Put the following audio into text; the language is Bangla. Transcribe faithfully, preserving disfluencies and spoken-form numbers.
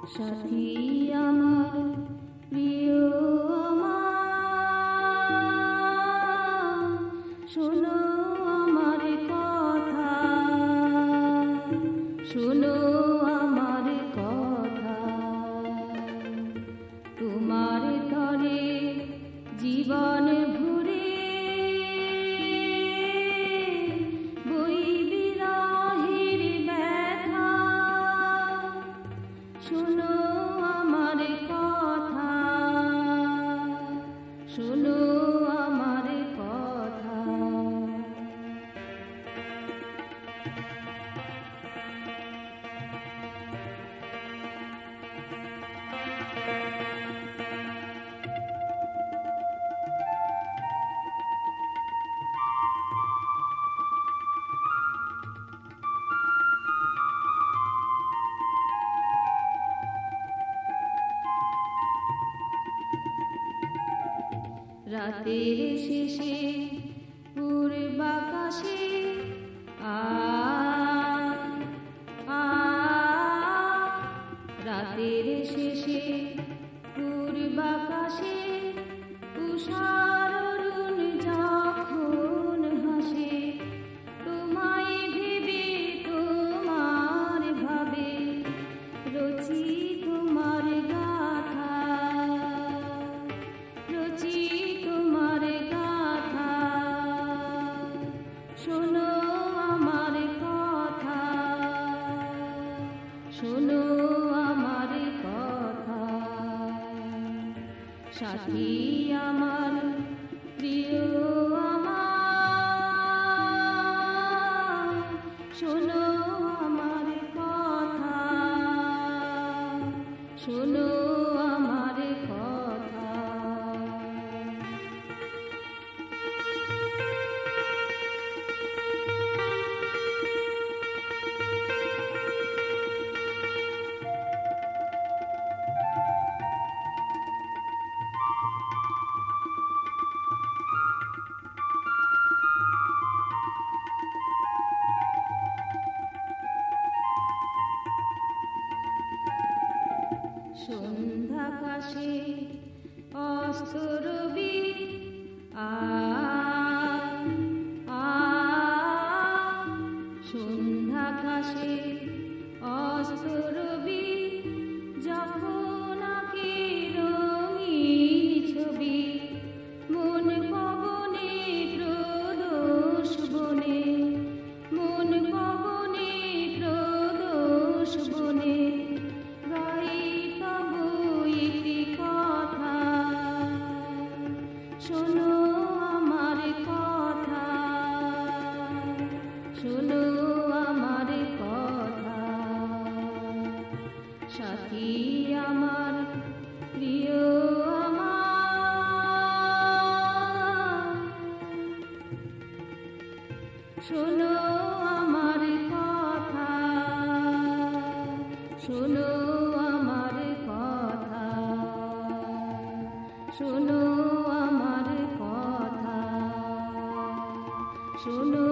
সাথী আমার প্রিয় আমার, শোনো আমার কথা, শোনো আমার কথা। তোমার তরে জীবন ভরে বই বিরহের ব্যথা, শোনো আমার কথা, শোনো আমার কথা। রাতের শেষে পূর্বাকাশে আ আ রাতের শেষে পূর্বাকাশে উষার অরুণ যখন হাসে, তোমায় ভেবে তোমার ভাবে রচি তোমার গাথা, রচি তোমার গাথা। শোনো আমার কথা, শোনো আমার কথা। সাথী আমার প্রিয় আমার, শোনো আমার কথা, শোনো আমার কথা। সন্ধ্যাকাশে অস্ত রবি আ আ সন্ধ্যাকাশে অস্ত রবি যখন আঁকে রঙিন ছবি, মন পবনে প্রদোষ বনে, মন পবনে প্রদোষ বনে গাই তব ইতি কথা। শোনো আমার কথা, শোনো আমার কথা। সাথী আমার প্রিয় আমার, শোনো আমার কথা, শোনো আমার কথা, শোনো আমার কথা, শোনো